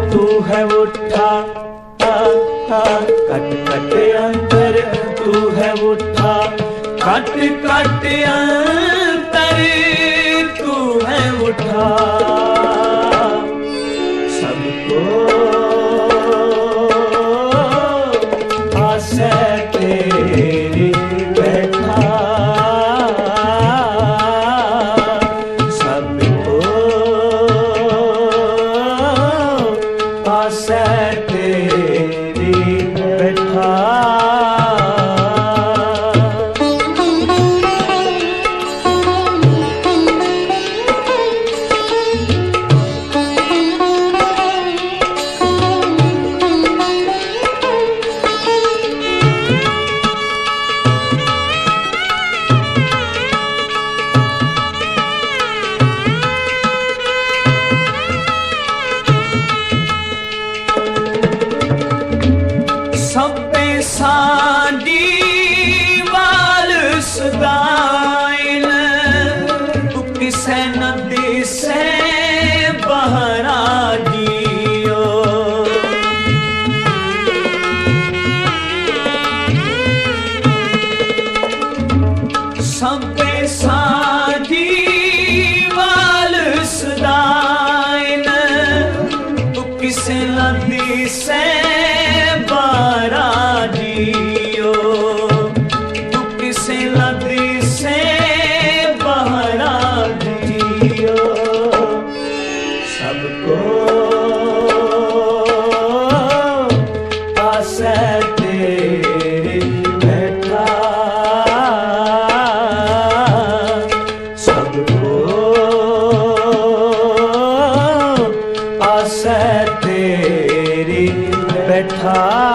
तू है उठा, कट कट अंतर तू है उठा, कट कट अंतर तू है उठा। सबको आस तेरी बैठा, सबको आस तेरी बैठा। सबे साडी वाल सदाइल, तू किसे न दिसे बहरा जियो। सबे साडी वाल सदाइल, तू किसे न दिसे बहरा जियो। तू किसे लदी से बहरा जियो। सबको आस तेरी बैठा, सबको आस तेरी बैठा।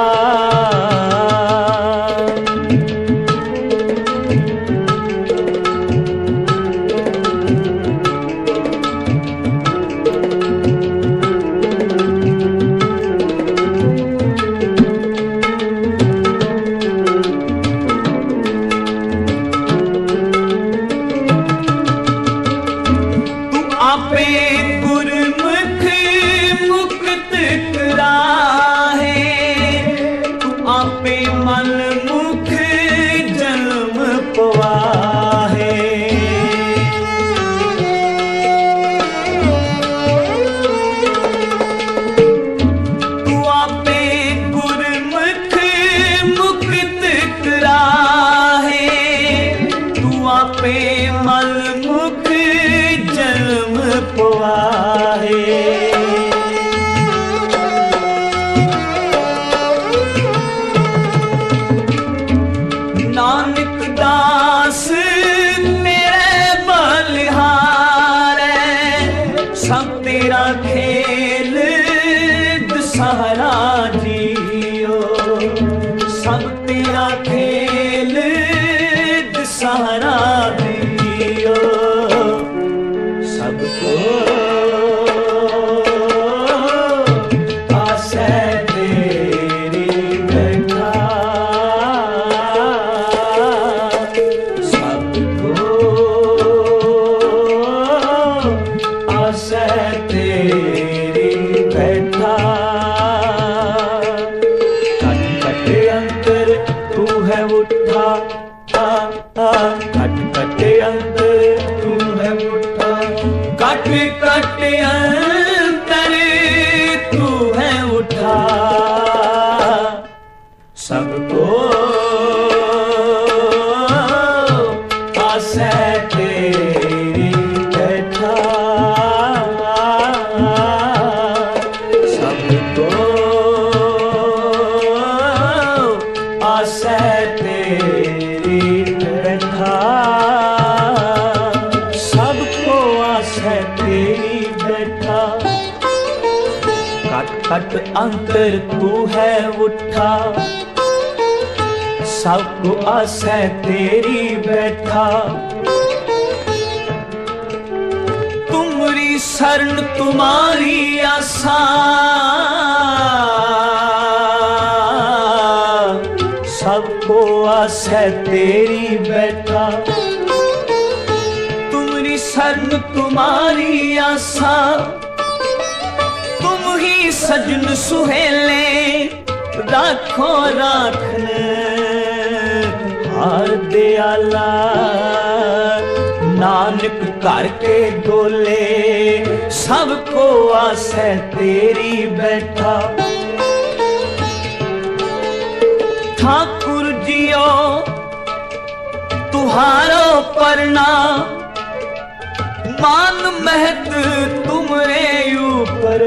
आपे गुरमुख मुक्त कराहे, तू आपे मन मुख जन्म पवाहे। तू आपे गुरमुख मुक्त कराहे, तू आपे मन मुख जन्म पवाहे। नानक दास मेरे बलिहार, सब तेरा खेल दशहरा जियो। सब तेरा खेल दशहरा जियो। सबको आस तेरी बैठा, सबको आस तेरी बैठा। कट कट अंतर तू है उठा, कट कट अंतर तू है उठा, कट कट अंतर तू है उठा। सबको आस तेरी बैठा, सबको आस तेरी बैठा। सबको आस तेरी बैठा, कट कट अंतर तू है उठा, सबको आस तेरी बैठा। तुमरी शरण तुम्हारी आसा, सबको आस तेरी बैठा। तुमरी शरण तुम्हारी आसा, तुम ही सजन सुहेले राखो राखन हार दयाला नानक घर के गोले सबको आसे तेरी बैठा ठाकुर जियो तुहारो परना मान महत तुमरे ऊपर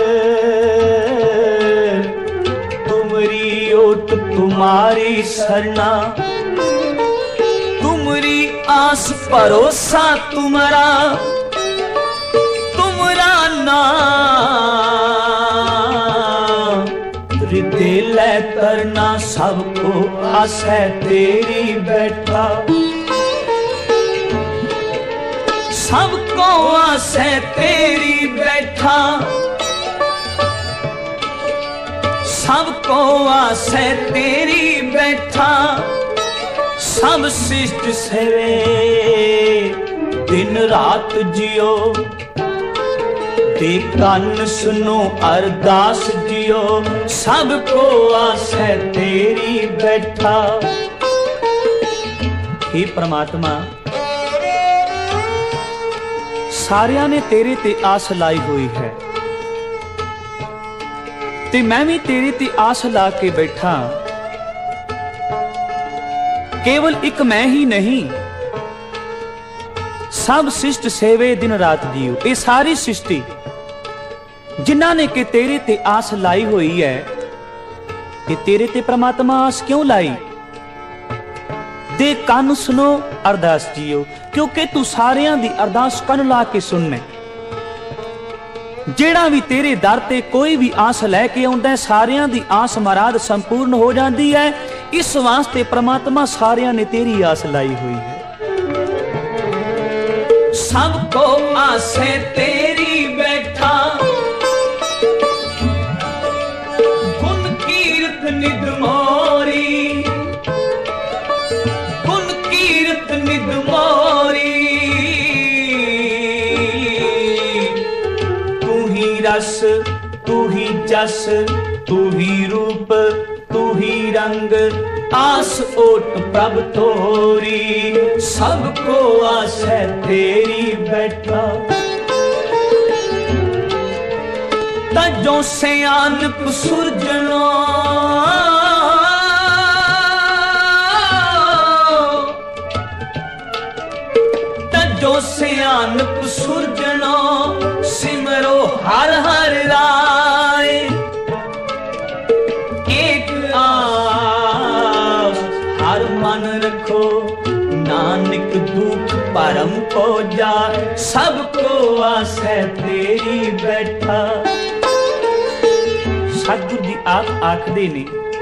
तुमरी ओट तुम्हारी सरना तुमरी आस भरोसा तुम्हारा तुमरा नाम हृदय ले करना सबको आस है तेरी बैठा सबको आस है तेरी बैठा सबको आस है तेरी बैठा सब शिष्ट सेवे दिन रात जियो ते कान सुनो अरदास जियो सबको आस है तेरी बैठा। हे परमात्मा सारिया ने तेरे ते आस लाई हुई है ते मैं भी तेरे ते आस ला के बैठा केवल एक मैं ही नहीं सब शिष्ट सेवे दिन रात जियो ये सारी सृष्टि जिन्ना ने के तेरे ते आस लाई हुई है कि तेरे ते परमात्मा आस क्यों लाई दे कान सुनो अरदास जियो क्योंकि तू सारियां दी अरदास कन ला के सुनने जेड़ा भी तेरे दर ते कोई भी आस लैके आउंदा है सारियां दी आस मराद संपूर्ण हो जाती है इस वास्ते परमात्मा सारियां ने तेरी आस लाई हुई है। सबको आसे तेरी बैठा गुण कीर्त निद मोरी गुण कीर्त निद मोरी तू ही रस तू ही जस तू ही रूप तू ही रंग आस ओट प्रभ तोरी सबको आस है तेरी बैठा तजो सियानप सुरजनो तजो सियानप सुरजनो सिमरो हर हर राय एक आस हर मन रखो नानक दुख परम को जा सबको आस है तेरी बैठा। सतगुरु जी आप आखदे ने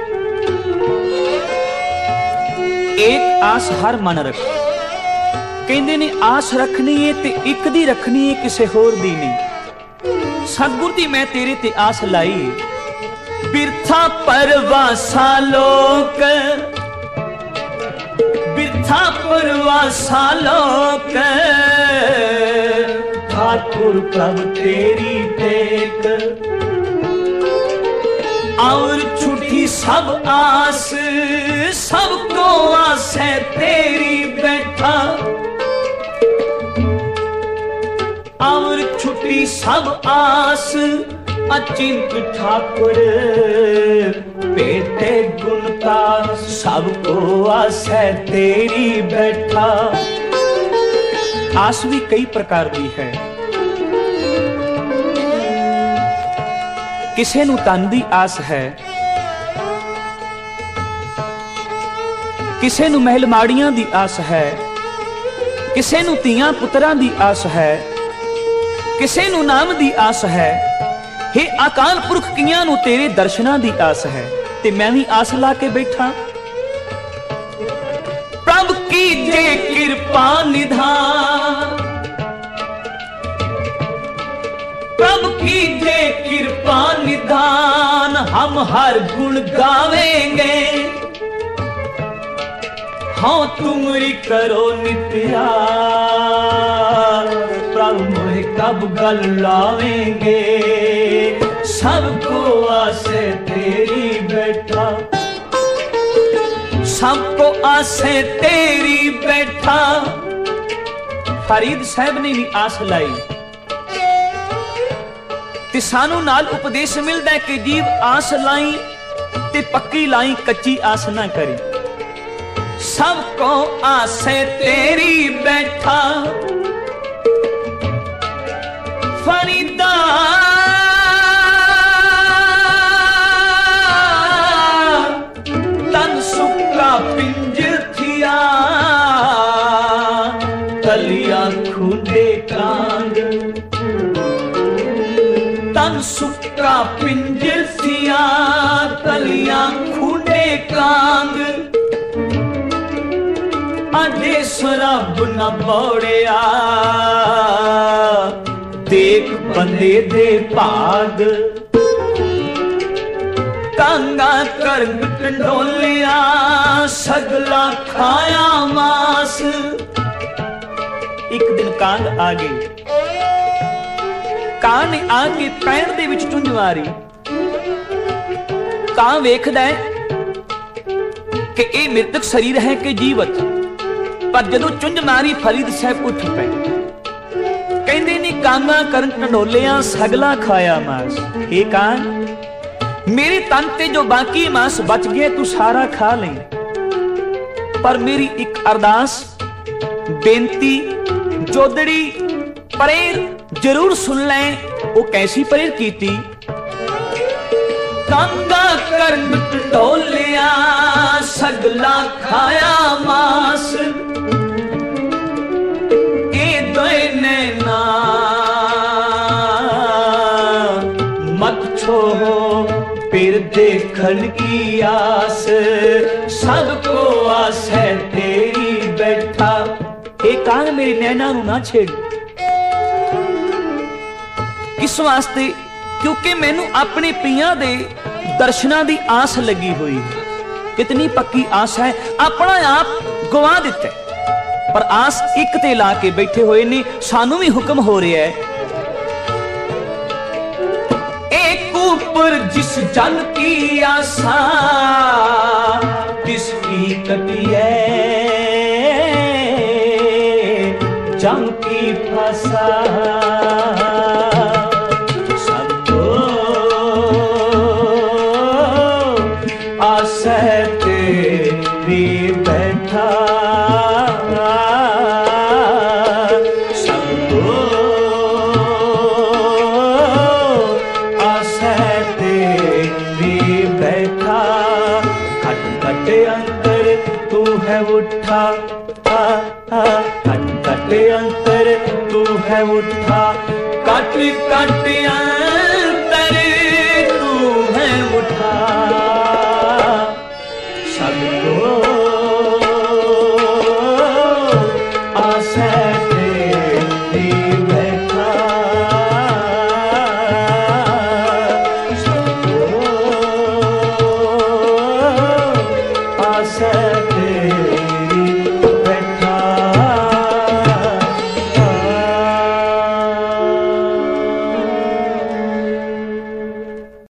एक आस हर मन रखो कहंदे ने आस रखनी है ते एक दी रखनी है किसे होर दी नहीं। सतगुरु जी मैं तेरे ते आस लाई बिरथा परवासा लोक बिरथा परवासा लोक ठाकुर प्रभ तेरी टेक और छुट्टी सब आस सबको आस है तेरी बैठा और छुट्टी सब आस अचिंत ठाकुर बेटे गुणता सबको आस है तेरी बैठा। आस भी कई प्रकार की है किसे नू तन दी आस है किसे नू महल माड़ियां दी आस है किसे नू तियां पुत्रां दी आस है किसे नू नाम दी आस है। हे अकाल पुरख कियां नू तेरे दर्शनां दी आस है ते मैं भी आस ला के बैठा प्रभ की जे कृपा निधान प्रभ की जे कृपा निधान हम हर गुण गावेंगे हाँ तुमरी करो नित्या प्रभु मोहे कब गल लावेंगे सबको आसे तेरी बैठा, सबको आसे तेरी बैठा। फरीद साहब ने भी आस लाई ते सानू नाल उपदेश मिलता है कि जीव आस लाई ते पक्की लाई, कच्ची आस ना करी। सबको आसे तेरी बैठा फरीदा तन सुक्का पिंज थिया, तलिया खुदे कांग। तन सुक्का पिंज थिया, तलिया खुदे कांग। आदेश रब न बौड़िया, देख बंदे दे भाग। कांगा करंग टंडोलिया, सगला खाया मास। एक दिन कांग आ गई, कां ने आके पैर दे विच चुंझ मारी। कां वेखदा है कि ये मृतक शरीर है कि जीवत, पर जदों चुंझ मारी फरीद साहब उठ पे। कहंदे ने कांगा करन टंडोलिया, सगला खाया मास। हे कां, मेरे तन ते जो बाकी मांस बच गया तू सारा खा ले, पर मेरी एक अरदास बेनती जोदड़ी परेर जरूर सुन ले। वो कैसी परेर कीती? कांगा करन टंडोलिया, सगला खाया मास। ए दोए नैना मत छोड़ो फिर देखन की आस। सबको आस है तेरी बैठा। ए कांग मेरी नैना नू ना छेड़। किस वास्ते? क्योंकि मैनू अपने पिया दे दर्शना दी आस लगी हुई है। कितनी पक्की आस है, अपना आप गवा दिता, पर आस एक ते ला के बैठे हुए ने। सानू भी हुक्म हो रहा है, एक ऊपर जिस जन की आशा तिसकी कटिए जम की फसा। सबको आस तेरी बैठा, सबको आस तेरी बैठा। खट खट अंतर तू है उठा, खट खट अंतर तू है उठा। Cut cut